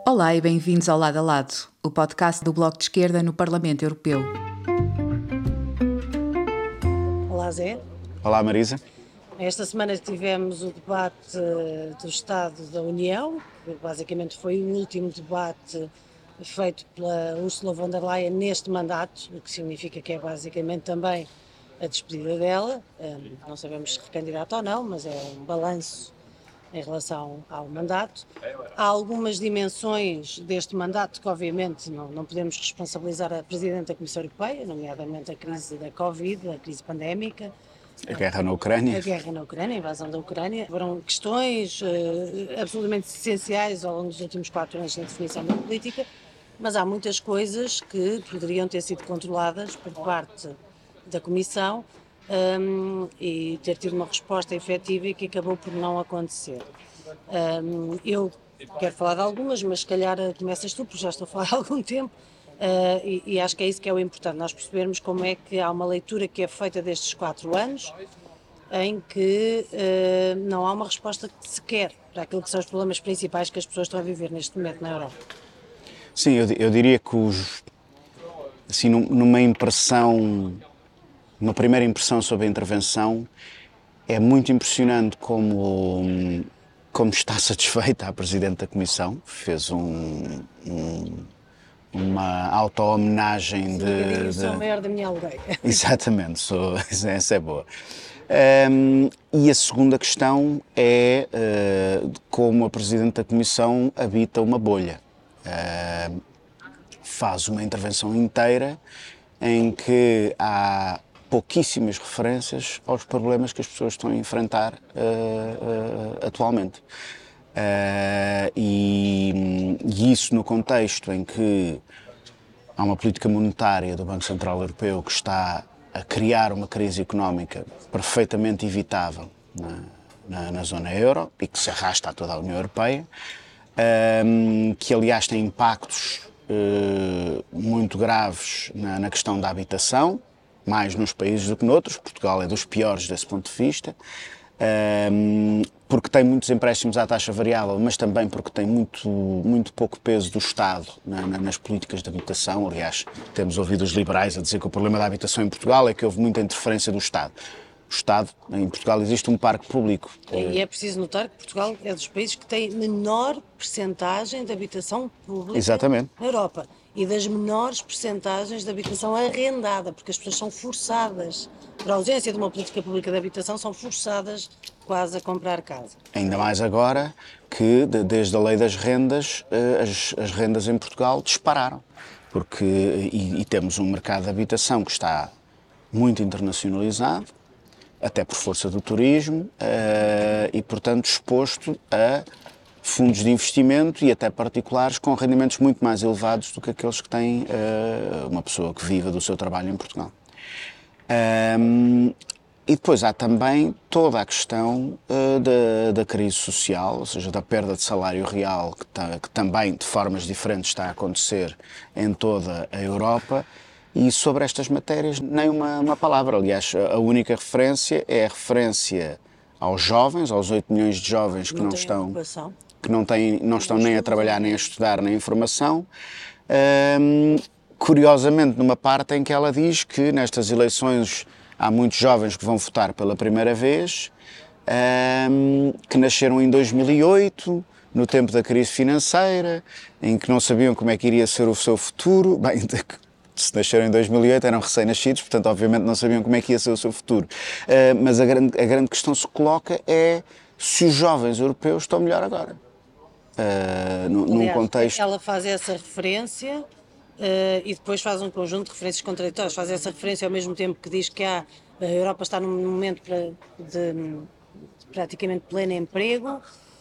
Olá e bem-vindos ao Lado a Lado, o podcast do Bloco de Esquerda no Parlamento Europeu. Olá, Zé. Olá, Marisa. Esta semana tivemos o debate do Estado da União, que basicamente foi o último debate feito pela Ursula von der Leyen neste mandato, o que significa que é basicamente também a despedida dela. Não sabemos se recandidata ou não, mas é um balanço em relação ao mandato. Há algumas dimensões deste mandato que obviamente não podemos responsabilizar a Presidente da Comissão Europeia, nomeadamente a crise da Covid, a crise pandémica. A guerra na Ucrânia. A guerra na Ucrânia, a invasão da Ucrânia. Foram questões absolutamente essenciais ao longo dos últimos 4 anos na definição da política, mas há muitas coisas que poderiam ter sido controladas por parte da Comissão e ter tido uma resposta efetiva e que acabou por não acontecer. Eu quero falar de algumas, mas se calhar começas tu, porque já estou a falar há algum tempo. E acho que é isso que é o importante, nós percebermos como é que há uma leitura que é feita destes 4 anos em que não há uma resposta sequer para aquilo que são os problemas principais que as pessoas estão a viver neste momento na Europa. Sim, eu diria que assim, uma primeira impressão sobre a intervenção, é muito impressionante como está satisfeita a Presidente da Comissão. Fez uma auto-homenagem Eu sou a maior da minha aldeia. Exatamente, essa é boa. E a segunda questão é como a Presidente da Comissão habita uma bolha. Faz uma intervenção inteira em que há pouquíssimas referências aos problemas que as pessoas estão a enfrentar atualmente. E isso no contexto em que há uma política monetária do Banco Central Europeu que está a criar uma crise económica perfeitamente evitável na zona euro e que se arrasta a toda a União Europeia, que aliás tem impactos muito graves na questão da habitação, mais nos países do que noutros. Portugal é dos piores desse ponto de vista, porque tem muitos empréstimos à taxa variável, mas também porque tem muito pouco peso do Estado nas políticas de habitação. Aliás, temos ouvido os liberais a dizer que o problema da habitação em Portugal é que houve muita interferência do Estado. O Estado, em Portugal existe um parque público. E é preciso notar que Portugal é dos países que tem menor percentagem de habitação pública. Exatamente. Na Europa. E das menores percentagens de habitação arrendada, porque as pessoas são forçadas, por ausência de uma política pública de habitação, são forçadas quase a comprar casa. Ainda mais agora que, desde a lei das rendas, as rendas em Portugal dispararam. E temos um mercado de habitação que está muito internacionalizado, até por força do turismo, e portanto exposto a fundos de investimento e até particulares com rendimentos muito mais elevados do que aqueles que tem uma pessoa que viva do seu trabalho em Portugal. E depois há também toda a questão da crise social, ou seja, da perda de salário real que também de formas diferentes está a acontecer em toda a Europa. E sobre estas matérias nem uma palavra. Aliás, a única referência é a referência aos jovens, aos 8 milhões de jovens que não estão nem a trabalhar, nem a estudar, nem a formação. Curiosamente, numa parte em que ela diz que nestas eleições há muitos jovens que vão votar pela primeira vez, que nasceram em 2008, no tempo da crise financeira, em que não sabiam como é que iria ser o seu futuro. Bem, se nasceram em 2008 eram recém-nascidos, portanto obviamente não sabiam como é que ia ser o seu futuro. Mas a grande questão se coloca é se os jovens europeus estão melhor agora. Num contexto... Ela faz essa referência e depois faz um conjunto de referências contraditórias. Faz essa referência ao mesmo tempo que diz que a Europa está num momento de praticamente pleno emprego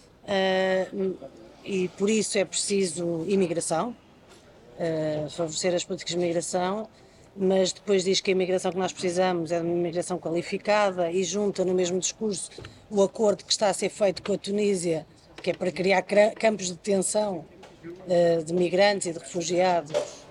e por isso é preciso imigração. Favorecer as políticas de imigração, mas depois diz que a imigração que nós precisamos é de uma imigração qualificada e junta no mesmo discurso o acordo que está a ser feito com a Tunísia, que é para criar campos de detenção de migrantes e de refugiados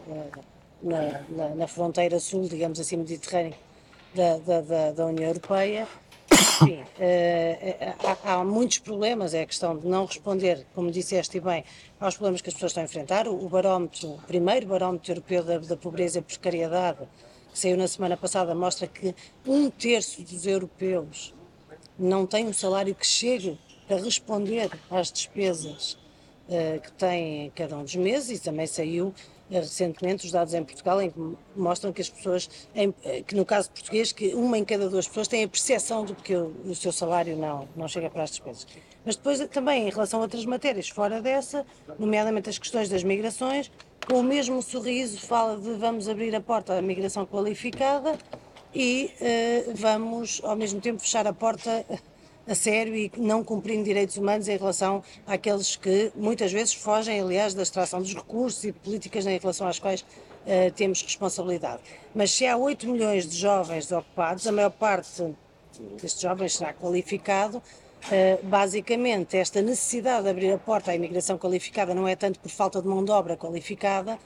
na fronteira sul, digamos assim, mediterrânea da União Europeia. Enfim, há muitos problemas, é a questão de não responder, como disseste bem, aos problemas que as pessoas estão a enfrentar. O primeiro barómetro europeu da pobreza e precariedade, que saiu na semana passada, mostra que 1/3 dos europeus não tem um salário que chegue a responder às despesas que têm cada um dos meses, e também saiu recentemente os dados em Portugal em que mostram que as pessoas, que no caso português, que 1 em cada 2 pessoas tem a percepção de que o seu salário não chega para as despesas. Mas depois também em relação a outras matérias fora dessa, nomeadamente as questões das migrações, com o mesmo sorriso fala de vamos abrir a porta à migração qualificada e vamos ao mesmo tempo fechar a porta a sério e não cumprindo direitos humanos em relação àqueles que muitas vezes fogem, aliás, da extração dos recursos e de políticas em relação às quais temos responsabilidade. Mas se há 8 milhões de jovens desocupados, a maior parte destes jovens será qualificado. Basicamente, esta necessidade de abrir a porta à imigração qualificada não é tanto por falta de mão de obra qualificada,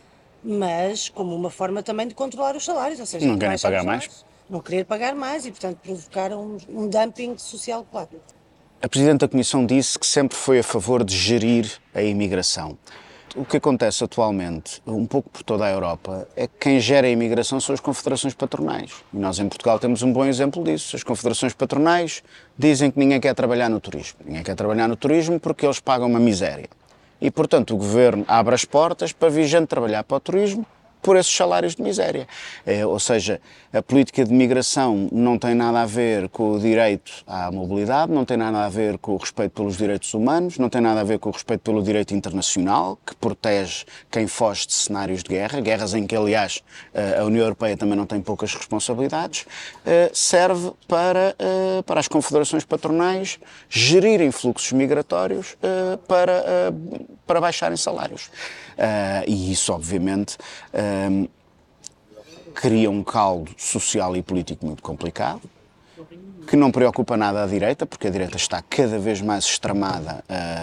mas como uma forma também de controlar os salários, ou seja, Não querem pagar mais? Não querer pagar mais e, portanto, provocar um dumping social, claro. A Presidente da Comissão disse que sempre foi a favor de gerir a imigração. O que acontece atualmente, um pouco por toda a Europa, é que quem gera a imigração são as confederações patronais. E nós em Portugal temos um bom exemplo disso. As confederações patronais dizem que ninguém quer trabalhar no turismo. Ninguém quer trabalhar no turismo porque eles pagam uma miséria. E, portanto, o Governo abre as portas para vir gente trabalhar para o turismo por esses salários de miséria. Ou seja, a política de migração não tem nada a ver com o direito à mobilidade, não tem nada a ver com o respeito pelos direitos humanos, não tem nada a ver com o respeito pelo direito internacional, que protege quem foge de cenários de guerra, guerras em que, aliás, a União Europeia também não tem poucas responsabilidades. Serve para as confederações patronais gerirem fluxos migratórios para baixarem salários. E isso, obviamente, cria um caldo social e político muito complicado, que não preocupa nada a direita, porque a direita está cada vez mais extremada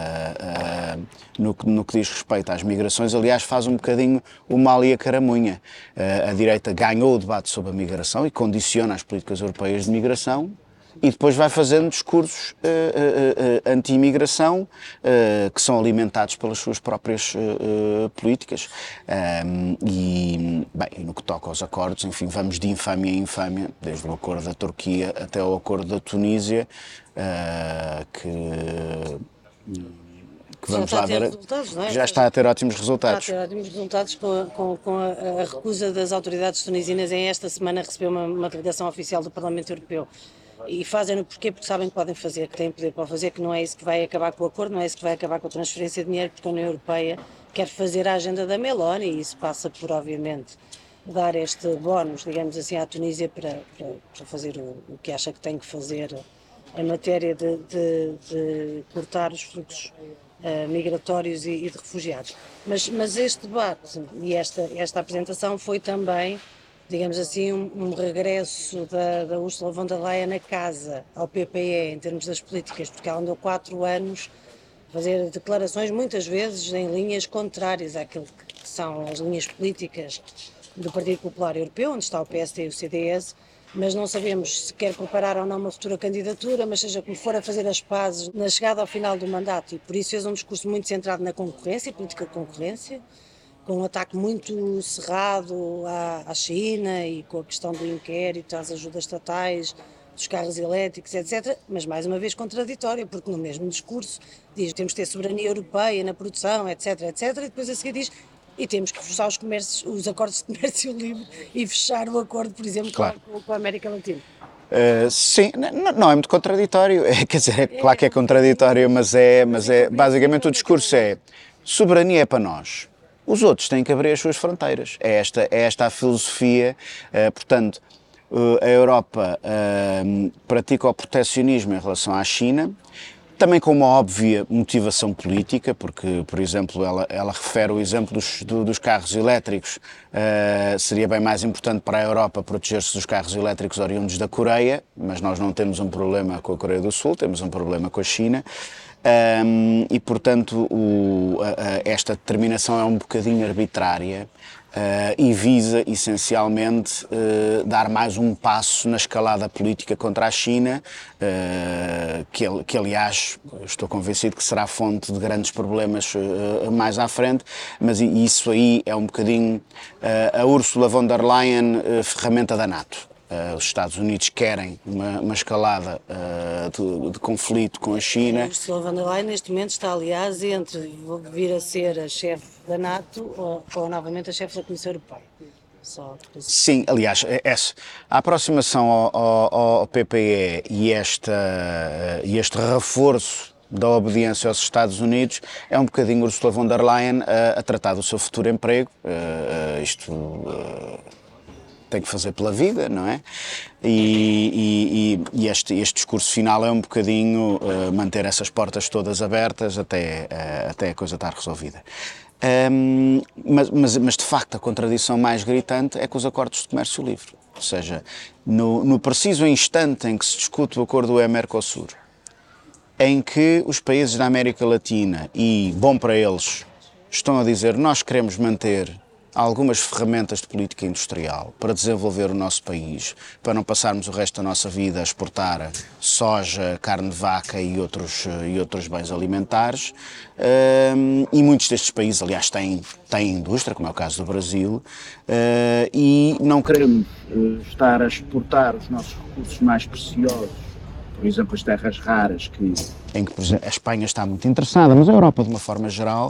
no que diz respeito às migrações. Aliás, faz um bocadinho o mal e a caramunha. A direita ganhou o debate sobre a migração e condiciona as políticas europeias de migração, e depois vai fazendo discursos anti-imigração que são alimentados pelas suas próprias políticas. E, bem, no que toca aos acordos, enfim, vamos de infâmia em infâmia, desde o acordo da Turquia até o acordo da Tunísia, que vamos lá ver, já está a ter ótimos resultados. Está a ter ótimos resultados com a recusa das autoridades tunisinas em esta semana receber uma delegação oficial do Parlamento Europeu. E fazem-no porquê? Porque sabem que podem fazer, que têm poder para fazer, que não é isso que vai acabar com o acordo, não é isso que vai acabar com a transferência de dinheiro, porque a União Europeia quer fazer a agenda da Meloni, e isso passa por, obviamente, dar este bónus, digamos assim, à Tunísia para fazer o que acha que tem que fazer em matéria de cortar os fluxos migratórios e de refugiados. Mas este debate e esta apresentação foi também, digamos assim, um regresso da Ursula von der Leyen a casa, ao PPE, em termos das políticas, porque ela andou 4 anos a fazer declarações, muitas vezes em linhas contrárias àquilo que são as linhas políticas do Partido Popular Europeu, onde está o PSD e o CDS, mas não sabemos se quer preparar ou não uma futura candidatura, mas seja como for, a fazer as pazes na chegada ao final do mandato, e por isso fez um discurso muito centrado na concorrência, política de concorrência, com um ataque muito cerrado à China e com a questão do inquérito, às ajudas estatais, dos carros elétricos, etc., mas mais uma vez contraditória, porque no mesmo discurso diz que temos que ter soberania europeia na produção, etc., etc., e depois a seguir diz e temos que forçar os acordos de comércio livre e fechar o acordo, por exemplo, claro, com a América Latina. Sim, não é muito contraditório, quer dizer, é claro que é contraditório, mas basicamente o discurso é soberania é para nós. Os outros têm que abrir as suas fronteiras. É esta a filosofia. Portanto, a Europa pratica o protecionismo em relação à China, também com uma óbvia motivação política, porque, por exemplo, ela refere o exemplo dos carros elétricos. Seria bem mais importante para a Europa proteger-se dos carros elétricos oriundos da Coreia, mas nós não temos um problema com a Coreia do Sul, temos um problema com a China. E, portanto, esta determinação é um bocadinho arbitrária e visa, essencialmente, dar mais um passo na escalada política contra a China, que aliás, estou convencido que será fonte de grandes problemas mais à frente, mas isso aí é um bocadinho a Ursula von der Leyen, ferramenta da NATO. Os Estados Unidos querem uma escalada de conflito com a China. A Ursula von der Leyen, neste momento, está, aliás, entre vir a ser a chefe da NATO ou novamente a chefe da Comissão Europeia. Sim, aliás, a aproximação ao PPE e este reforço da obediência aos Estados Unidos é um bocadinho Ursula von der Leyen a tratar do seu futuro emprego. Tem que fazer pela vida, não é? E este discurso final é um bocadinho manter essas portas todas abertas até a coisa estar resolvida. Mas de facto a contradição mais gritante é com os acordos de comércio livre. Ou seja, no preciso instante em que se discute o acordo UE-Mercosur, em que os países da América Latina, e bom para eles, estão a dizer nós queremos manter algumas ferramentas de política industrial para desenvolver o nosso país, para não passarmos o resto da nossa vida a exportar soja, carne de vaca e outros bens alimentares. E muitos destes países, aliás, têm indústria, como é o caso do Brasil, e não queremos estar a exportar os nossos recursos mais preciosos, por exemplo, as terras raras, em que por exemplo, a Espanha está muito interessada, mas a Europa, de uma forma geral,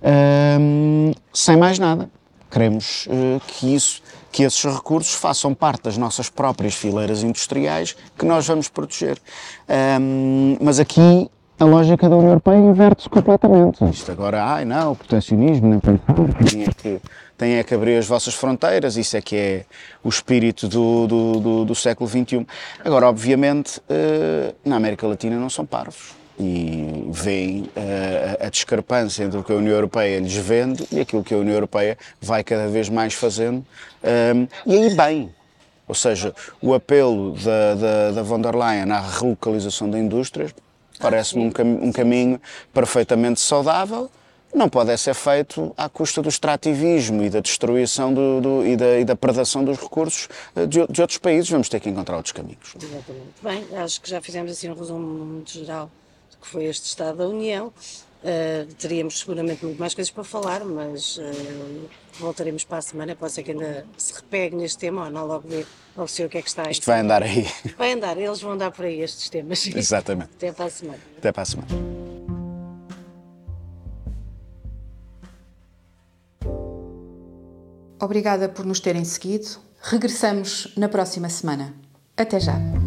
sem mais nada. Queremos que esses recursos façam parte das nossas próprias fileiras industriais que nós vamos proteger. Mas aqui a lógica da União Europeia inverte-se completamente. Isto agora, não, o proteccionismo, nem pensar, têm é que abrir as vossas fronteiras, isso é que é o espírito do século XXI. Agora, obviamente, na América Latina não são parvos. E veem a discrepância entre o que a União Europeia lhes vende e aquilo que a União Europeia vai cada vez mais fazendo, e aí bem, ou seja, o apelo da von der Leyen à relocalização da indústria parece-me um caminho perfeitamente saudável. Não pode ser feito à custa do extrativismo e da destruição e da predação dos recursos de outros países. Vamos ter que encontrar outros caminhos. Exatamente. Bem, acho que já fizemos assim um resumo muito geral que foi este Estado da União. Teríamos seguramente muito mais coisas para falar, mas voltaremos para a semana. Pode ser que ainda se repegue neste tema, ou não, logo se o que é que está aí. Isto vai andar aí. Vai andar, eles vão andar por aí estes temas. Exatamente. Até para a semana. Até para a semana. Obrigada por nos terem seguido. Regressamos na próxima semana. Até já!